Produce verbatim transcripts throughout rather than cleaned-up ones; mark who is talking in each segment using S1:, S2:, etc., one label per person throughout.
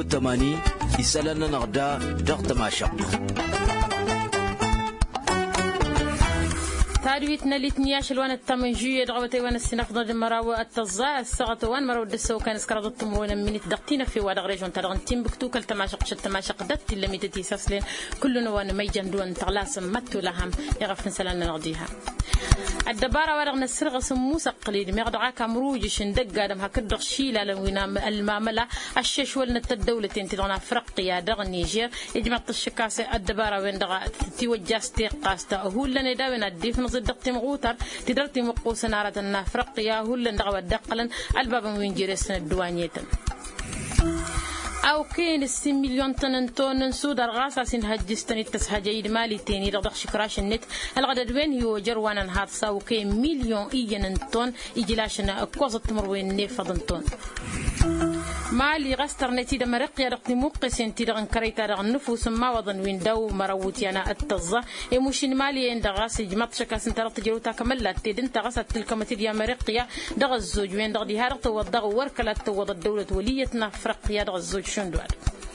S1: تماني يسألنا نغدا دغت ما شق
S2: تارويتنا لتنياش الوان التمنجية دغوتي وان السنقضة مراوة التزاع السغط وان مراوة الدسو كان سكرات الطموين من دقتينا في وادغ ريجون ترغن تيم بكتو كل تماشق شت تماشق دت اللي ميتتي ساسلين كلنا وان ميجان دون تغلاس متو لهم يغفن سلالنا نغديها الدبارة ورغنا السرغة سموسة قليل ميغدعا كامروج شندق آدم هكدغ شيلة لوينا الماملة الشيش ولنا الدولتين تدغنا فرقيا دغ النيجير يجمع الشكاسة الدبارة وين دغا توجه استيقاستا هو لنا داوين الديف نصد دقتي مغوتر تدرتي مقوس نارة النافرقيا هو لنا دغا ودقلا الباب وين جيرسنا الدوانيتن أو كين السين مليون طن طن سود الغاصة سين هجستني تسهجيد مالي تاني رضخ شكراش النت الغدد وين هو جروانا نهار ساو كين مليون إيجن طن إجلاشنا قوزة تمروين نفضن طن مالي غستر نتيجة مرق يرقني موقسين تيرغن كريتا رغن نفوس ما وضن وين دو مروتي أنا التزة يمشين مالي عند غاس جمعت شكا سنترى تجروتا كملت تدين تغست تلك متيجة مرقية دغ الزوج وين دغ دي هارت وضغ وركلت وض الدولة وليتنا فرقية دغ الزوج شون دوار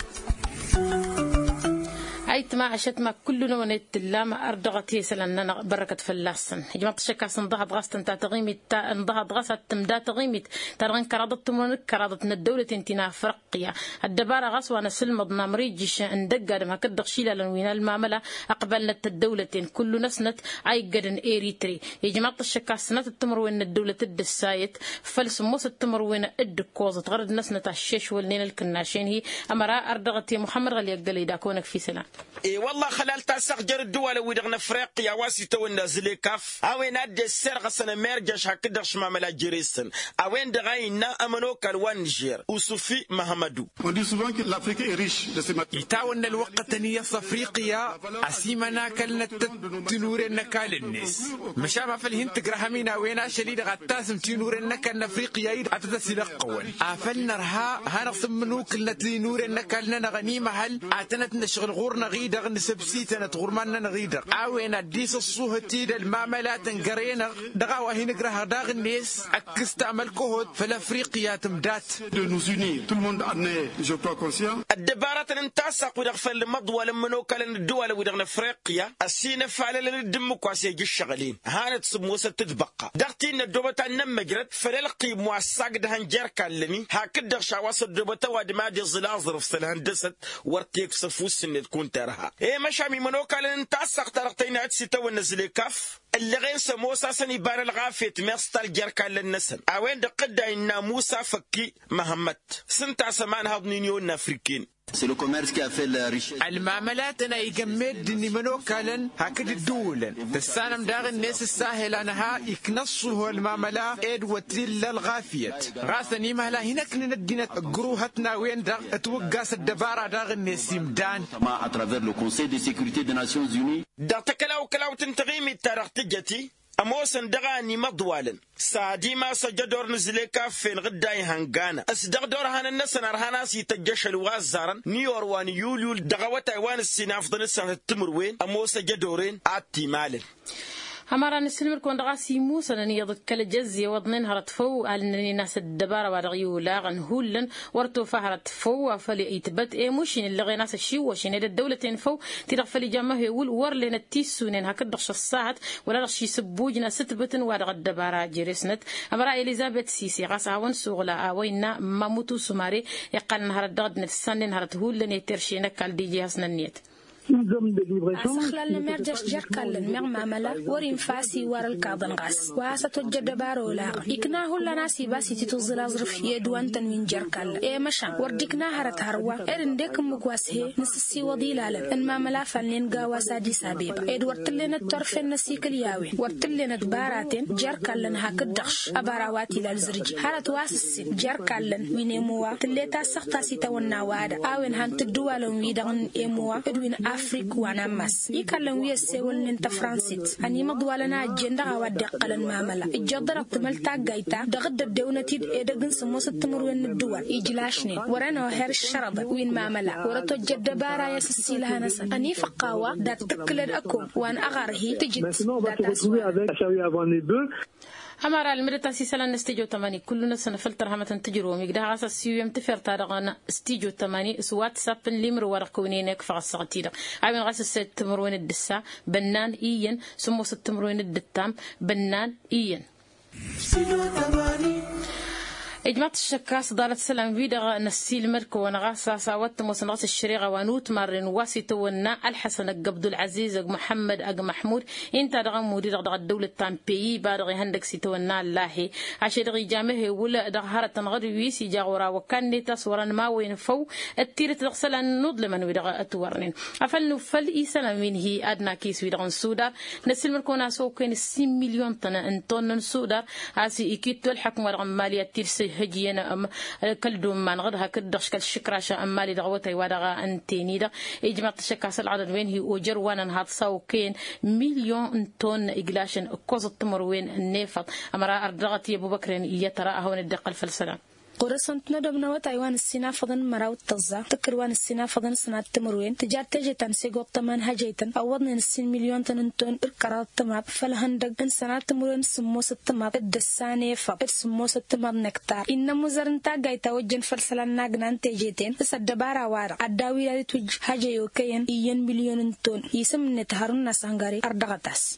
S2: أيت ما عشت ما كلنا ونت لا ما أردغت يسلنا بركة فلاسن جمعت شكا سنضهد غاست انت تغيمت انضهد غاست تمدا تغيمت ترغن كرادت تمرن كرادت الدولة انتنا فرقية الدبارة غاس وانا سلمضنا مريجش اندق ادم هكدغ شيلا لنوين الماملة اقبلنا الدولتين كل نسنت اي قدن ايريتري يجمعت الشكا سنات التمر وين الدولة الدسايت فلسموس التمر وين الدكوزة غرد نسنت الشيش والنين الكناشين هي امرا أردغت محمد غلي يقدل داكونك في سلام
S3: إيه والله خلال تاسق جر الدول ودغنا فريقيا واسيتو ونازلي كاف اوين اد السرقه سنه ميرجش هكذا شماملا جريسن اوين دغاينا امنو كالوان نيجير وصوفي محمدو
S4: on dit souvent que l'Afrique est riche de ces matériaux
S5: يتاون الوقت نية افريقيا اسيمنا كلنا تنور نكال الناس مشابه في الهند تقرهمينا وينا شديد غتاسم تنور نكال افريقيا اتتسلق قوان افلنا رها هنصمنو كلنا تنور نكالنا غنيمه هل اتنت نشغل غورنا غيد دغن سبسيتنا تغرمنا نغيدر اوين اديس الصوهتي المعاملات نقرينا دغاوا هي نقراها داغ الناس اكستعمل كهود في الافريقيا تمدات
S4: de nous unir tout le monde en est je crois conscient
S3: الدبارات ننتاسق ودغفل المضوى لمنو كان الدول ودغنا افريقيا السين فعل للدمكواسي يجي الشغالين هانت سموسه تتبقى دغتين الدوبتا نمجرت فللقي موساق دهن جركا لمي هكذا شواص الدوبتا ودمادي الزلازر في الهندسه ورتيك سفوس ان تكون ترها ايه مشامي منو كان انتاسق ترقتين عدسي تو نزلي كف اللي غير سموسا سني بان الغافيت ميرستال جركا للنسن اوين دقدا ان موسى فكي محمد سنتا سمان هاد نيون افريكين
S6: C'est le commerce qui a fait la richesse.
S5: المعاملات أنا يجمد إني منو كلن هكذا الدولة تسانم داغ الناس الساهل أنها يكنصوا المعاملة إد وتل الغافية غاثني مهلا هناك ندينا جروهتنا وين داغ توقاس الدبارة داغ الناس يمدان
S6: À travers le Conseil de sécurité des Nations Unies.
S3: دا تكلاو كلاو تنتغيمي التاريخ تجتي أموسن دغاني مضوالا سادي ما سجدور نزليكا فين غداي هنغانا أصدق دور هان الناس نرهانا سيتجش الوازارا نيور وان يوليول دغوتا وان السناف ضنسان التمروين أموسا جدورين آتي مالن
S2: همارا نسلم كون دغاسي موسى نني يضد كل جزي وضنين هرت فو أنني ناس الدبارة ورغيو لاغن هولن ورتو فهرت فو فلي يتبت إيه مشين اللي غي ناس الشيو وشين هذا الدولتين فو تيرغ فلي جامه يقول ور لنا التيسونين هكذا خش الساعات ولا رشي سبوجنا ستبتن ورغ الدبارة جريسنت همارا إليزابيث سيسي غاسا ون سوغلا وينا ماموتو سماري يقال نهار الدغد نفسان نهارت هولن يترشينا كال دي جي هسنا النيت
S7: أسخلال نمرجش جركال المغمى ملا ورين فاسي ور الكاظن غاس واسطوجد بارولا إكناه لناسي باسي تتوزلا ظرف يدوان تنوين جركال إيه مشان وردكنا هرت هروا إرن ديكم مكواسه نسسي وضيلالا إن ما ملا فلين قاواسا دي سابيبا إد ورتلين الترفين نسيك الياوين ورتلين دباراتين جركال لن هاك الدخش أباراواتي لالزرجي هرت واسسي جركال لن وينيموا تليتا سختاسي تونا وادا آوين هانت الدوالون ويدغن إيموا إدوين أفريق وانا ماس يكلم ويسول ننت فرانسيت أني مضوالنا أجندة ودقل المعاملة الجدرة تملتا جايتا دغد الدونتي إدغن سموس التمر وين الدول يجلاشني ورنا هير الشرب وين معاملة ورتو جد بارا يسسي لها ناس أني فقاوة دات تكلر أكو وان أغاره تجد دات أسوأ
S2: أمر المرة سيسلا نستيجو تماني كلنا سنفلتر هما تنتجروا مقدار عسى سيو يمتفر تارغنا استيجو تماني سوات سابن ليمر ورقونينك فغسغتيدا عامل غاس السيد تمروين الدسا بنان إيين سمو ست تمروين الدتام بنان إيين إجماع الشكاس دارت سلام فيدا نسيل مركو ونغاسا ساوت مصنعات الشريعة ونوت مرن واسيتو ونا الحسن عبد العزيز محمد أج محمود انت رغم مدير دغ الدولة تام بي بارغ هندك سيتو ونا الله عشان رغي جامه ولا دغهرة تنغر ويسي جاورا وكان نتاس ورن ما وين فو التيرة تغسل النضل من ويدا أتورنين أفل نفل إيسان من هي أدنى كيس ويدا سودا نسيل مركو ناسو كان سين مليون طن انتون سودا عسي إكيد الحكم ورغم مالية تيرسي هجينا أم كل دوم ما نغدها كدش كل شكراشة أم مالي دعوتي ودعا أنتيني دا إجماع الشكاس العدد وين هي أجر وانا هاد ساوكين مليون طن إجلاشن قوز التمر وين النفط أمرا أردغتي أبو بكر يترى هون الدقل في السلام
S7: قرصنت ندبنا وتايوان السنة فضن مراو التزا تكروان السنة فضن سنة تمروين تجار تجتن سيقوب تمان هجيتن أوضن السن مليون تنتون إركارات تماب فالهندق إن سنة تمروين سموس التماب الدساني فاب سموس التماب نكتار إن مزارن تاقاي توجن فالسلان ناقنان تجيتين السدبارا وارا عداوي لدي توج هجيو كيين إيين مليون تون يسم نتهارون ناسانغاري أردغتاس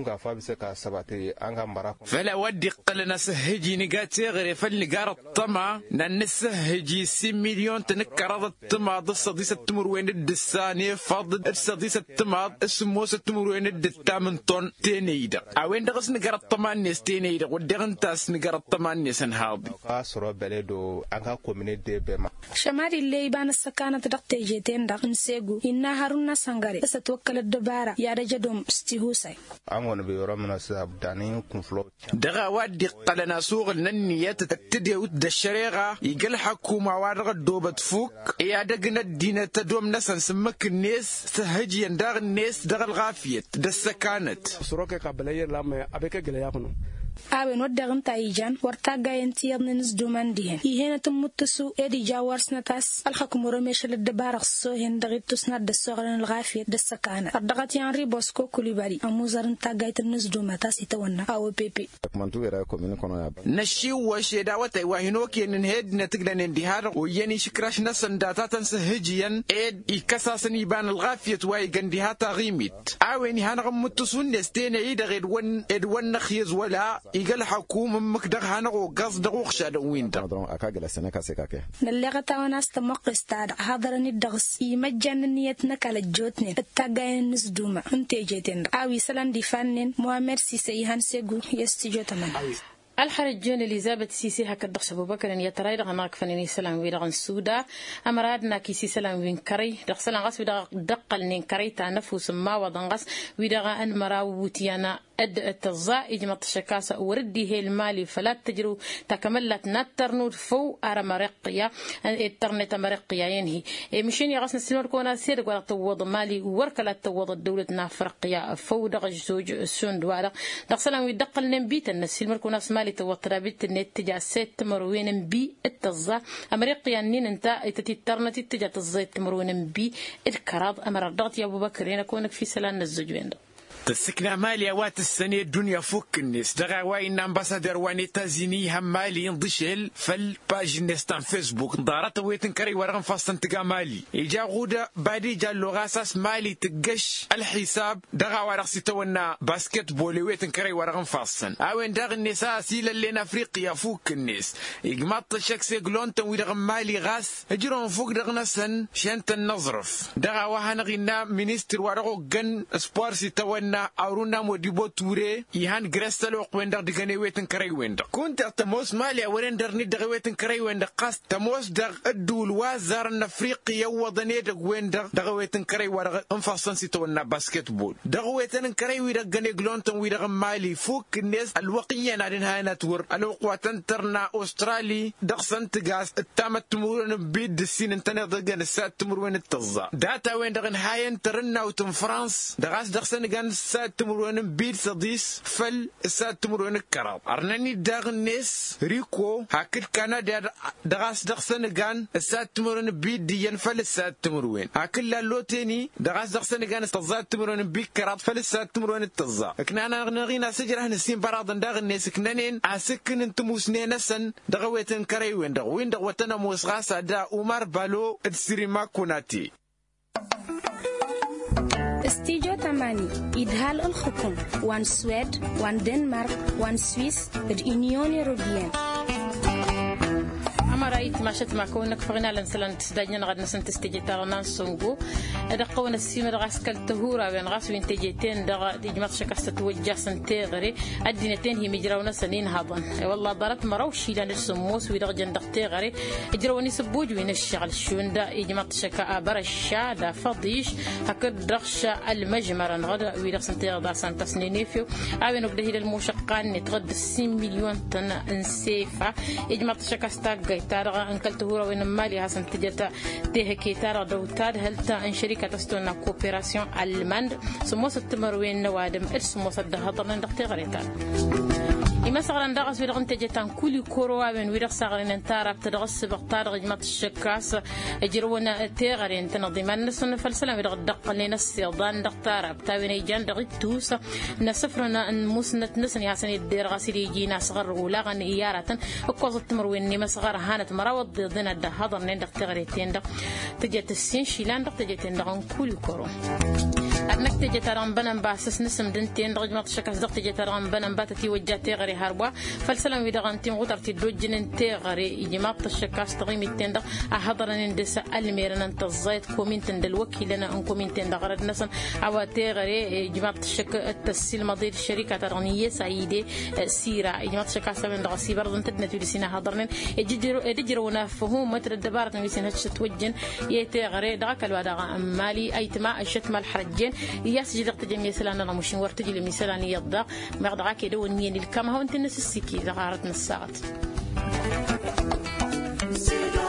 S5: فلا ودي قلنا سهجي نقاتي غير فالنقار الطمع ننسهجي سي مليون تنكر الطمع الصديسة التمروين الدساني فضل الصديسة الطمع السموسة التمروين الدتامن طن تينيدا اوين دغس نقار الطمع الناس تينيدا ودغنتاس نقار الطمع الناس انهاضي
S7: شماري اللي يبان السكانة دق تيجيتين دق نسيقو إنا هارون ناسانغاري ستوكل الدبارة يا رجدهم استيهوسي
S5: دغا وادي قلنا سوق النية تتدي ود الشريعة يقل حكومة وارغ الدوبة فوق يا دقنا الدينة تدوم ناس نسمك الناس سهجي دغ الناس دغ الغافية دسكانت
S8: سروك قبلية لما أبيك قليابنا
S7: أبن ودغن تايجان ورتاقا ينتيض نزدومان ديهن يهينا تمتسو إدي جاورس نتاس الحكم رميش للدبارغ السوهن دغيب تسند دسوغلن الغافية دسكانة الدغت يانري بوسكو كوليباري أموزارن تاقايت النزدوما تاس يتوانا أو بيبي
S5: نشيو وشي داوتي وهنوكي ننهد نتقلن اندهار ويني شكراش نسن داتاتا سهجيا إد إكساسن يبان الغافية وايقن دهاتا غيميت أويني هانغم متسون نستين إيدا غيد ون إد ون نخيز ولا يقال حكومة مكدغ هانغو قصد غوخشاد وينتا
S7: نلغتا وناس تمقس تاد حاضرني الدغس يمجان نيتنا كالجوتنين التاقاين نزدوما انتي جيتين اوي سلان دي فانين موامر سيسي هانسيقو يستيجو تمان
S2: الحرجون اليزابيث سيسي هكذا أبو بكر أن يترايد غناك فنني سلام ويرغن سودا أمرادنا كيسي سلام وين كري دخل غس ويدغ دقل نين كري تنفس ما وضنغس ويدغ أن مراوتيانا أد التضاء إجماع الشكاسة وردي هي المالي فلا تجرو تكملت نتر نور فو أرى مرقية الترنت مرقية ينهي مشين يغسن سنور كونا سيرك ولا توض مالي وركلا توض الدولة نافرقية فو دغج زوج السون دوارق دخل ويدقل نبيت الناس سلمر كونا مالي توترابيت النت تجا ست مروين بي التضاء أمريقيا نين انت تترنت تجا تزيت مروين بي الكراب أمر الضغط يا أبو بكر هنا كونك في سلان الزجوين
S5: تسكنا مالي وات السنة الدنيا فوق الناس دغا وين امباسادور واني تازيني هم مالي ينضشل فال باج نستان فيسبوك دارت ويتن كري ورغم فاستن تقا مالي يجا غودا بعدي جا لغاساس مالي تقش الحساب دغا ورغ سيتونا باسكت بولي ويتن كري ورغم فاستن اوين دغ النساء سيلا لين افريقيا فوق الناس يقمط الشكس يقلون ويدغ مالي غاس اجرون فوق دغ نسن شانت النظرف دغا وهان غينا مينستر ورغو جن اسبوار سيتونا أورونا موديبو توري يهان غريستلو قويندر دغني ويتن كري ويندر كنت تموس مالي ورندر ني دغ ويتن كري ويندر قاس تموس دغ الدول وزار الافريقيا وضني دغ ويندر دغ ويتن كري ورغ انفاسن سيتونا باسكت بول دغ ويتن كري ويدغ غني غلونتن ويدغ مالي فوق الناس الوقيه نادن هاي نتور الوقواتن ترنا استرالي دغ سنتغاس التامت تمورن بيد السين انتنا دغ السات تمر وين التزا داتا وين دغ هاين ترنا وتم فرانس دغاس دغ سنغان السات تمرون بيد صديس فل السات تمرون الكراب أرنني داغ الناس ريكو هاكل كندا دغاس دغ سنغان السات تمرون بيد ديان فل السات تمرون هاكل لالو تاني دغاس دغ سنغان استزات تمرون بيد كراب فل السات تمرون التزا كنا نغينا سجره نسيم براد داغ الناس كنانين أسكن انتم وسنين سن دغويتن كري وين دغ وين دغ وتنا موسغاسا دا عمر بالو ادسريما كوناتي
S7: استيجو تماني إدهال الحكم وان سويد وان دنمارك وان سويس اليونيون يوروبيان
S2: أما رأيت ما شت ما كونك فغنا لنسلن تسدجنا نغد نسن تستجي تغنا سونغو إذا قونا السيمة غاس كالتهورا بين غاس وين تجيتين دغ دجمات شكست توجه سنتي غري الدينتين هي مجراونا سنين هضن والله ضرت مروشي لان السموس ويدغ جندقتي غري اجروني سبوج وين الشغل شون دا يجمات شكا برشا دا فضيش هكذا دغشا المجمر نغد ويدغ سنتي غدا سنت سنين فيو اوين وبده الى المشقان نتغد ستين مليون طن انسيفا يجمات شكا ستاغ تارغ أنكل تهورا وين مالي حسن تجتا تهكي تارغ دوتاد هلتا إن شركة تستونا كوبيراسيون ألمان سموس التمر وين نوادم إرسموس الدهطرنا ندقتي غريتا إما سغران دغس ويرغن تجتان كل كوروا بين ويرغ سغرين انتارب تدغس بقطار جمات الشكاس اجرونا تيغرين تنظيمان نسون فلسلام ويرغ دق لنا السيضان دقتارب تاوين ايجان دغي توس نسفرنا مسنت نسن ياسن يدير غاسيل يجينا صغر ولاغن إيارة وكوز التمر وين نما صغر هانت مراوض ضدنا الدهضر نين دق تغريتين دق تجت السين شيلان دق تجتين دغن كل كورو أنك تجت رام بنم باسس نسم دنتين دغ جمات الشكاس دق تجت رام بنم باتتي وجاتي غري هربا فالسلام ويدغن تيم غدر تدوجن انتي غري جمات الشكاس تغيم التندق أحضرن اندس الميرن انت الزايد كومنتن دلوكيلنا ان كومنتن دغرد نسن اواتي غري جمات الشك التسيل مضير الشركه ترغنيه سعيده سيره جمات الشكاس من دغ سي برضن تدنتو لسنا حضرن يجدروا يجرونا فهم متر الدبارت ويسن هتش توجن يتي غري دغ الوادغ مالي ايتما الشتم الحرجين ياسجد تجمي سلانا مشين ورتجي لمثالاني يضغ مغدغا كيدو نين الكما هو انت الناس السكي غارت نسات